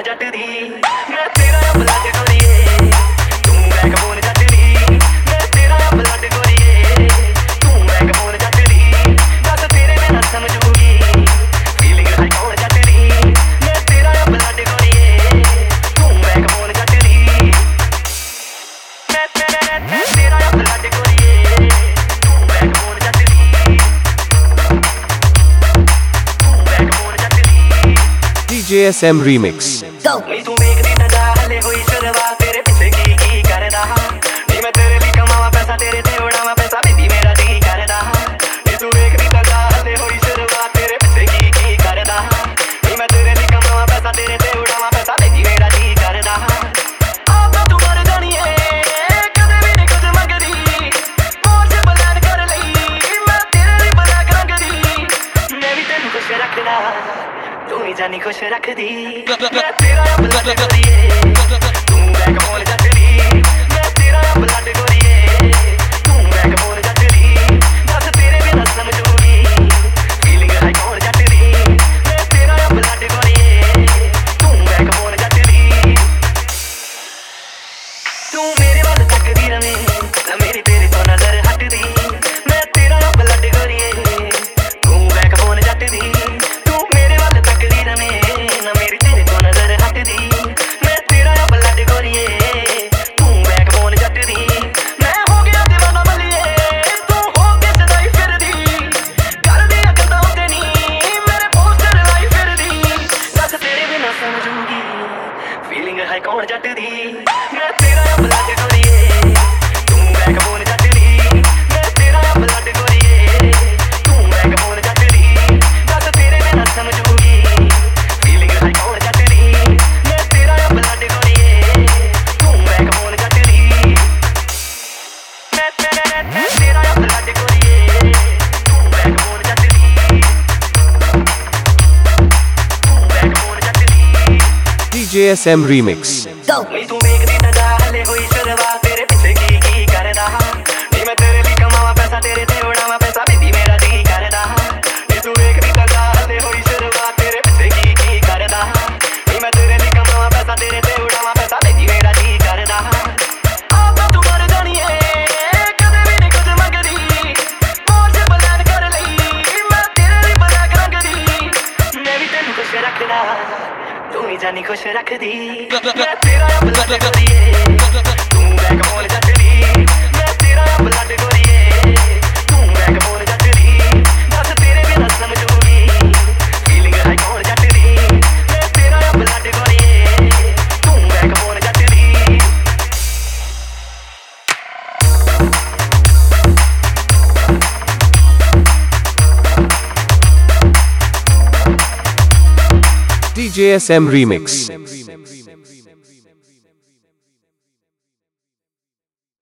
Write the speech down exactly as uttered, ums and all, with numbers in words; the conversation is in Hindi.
जट दी मैं तेरा ब्लड गोरिए तू बैकबोन जट दी मैं तेरा ब्लड गोरिए तू बैकबोन जट दी बस तेरे बिना समझूगी फीलिंग है कौन जट दी मैं तेरा ब्लड गोरिए तू बैकबोन जट दी मैं तेरा ब्लड गोरिए तू बैकबोन जट दी D J S M Remix. Go. तू एक दिन जा हले हुई शुरुआत तेरे पीछे की की करदा नी मैं तेरे लिए कमावा पैसा तेरे ते उड़ावा पैसा बेबी मेरा जी करदा नी तू एक दिन जा हले हुई शुरुआत तेरे पीछे की की करदा नी मैं तेरे लिए कमावा पैसा तेरे ते उड़ावा पैसा बेबी मेरा जी करदा आप तू मर जानी है कदे भी नहीं कुछ मंगदी मोर से प्लान कर लई मैं तेरे लिए बना कर दी मैं भी तेनू खुश रखना तू ही जानी खुश रख दी मैं तेरा ब्लड गोरिए तू बैकबोन जट दी मैं तेरा ब्लड गोरिए तू बैकबोन जट दी बस तेरे बिना समझूगी फीलिंग है कौन जट दी मैं तेरा ब्लड गोरिए तू बैकबोन जट दी तू मेरे वाल तकदी रवे ना मेरी तेरे तो नजर हट दी मैं तेरा ब्लड गोरिए तू बैकबोन जट दी कौन जट दी मैं तेरा ब्लड गोरिए तू बैकबोन जट दी मैं तेरा ब्लड गोरिए तू बैकबोन जट दी बस तेरे बिना समझूगी फीलिंग है कौन जट दी मैं तेरा ब्लड गोरिए तू बैकबोन जट दी मैं तेरा ब्लड गोरिए तू बैकबोन जट दी तू बैकबोन जट दी D J S M Remix. Go. तू एक दिन जा हले हुई शुरुआत तेरे पीछे की की करदा नी मैं तेरे लिए कमावा पैसा तेरे ते उड़ावा पैसा बेबी मेरा जी करदा नी तू एक दिन जा हले हुई शुरुआत तेरे पीछे की की करदा नी मैं तेरे लिए कमावा पैसा तेरे ते उड़ावा पैसा बेबी मेरा जी करदा आप तू मर जानी है कदे भी नहीं कुछ मंगदी मोर से प्लान कर लई मैं तेरे लिए बना कर दी मैं भी तेनू खुश रखना तू ही जानी खुश रख दी मैं तेरा ब्लड गोरिए तू बैकबोन जट दी मैं तेरा ब्लड गोरिए तू बैकबोन जट दी बस तेरे बिना समझूगी फीलिंग है कौन जट दी मैं तेरा ब्लड गोरिए तू बैकबोन जट दी D J S M Remix.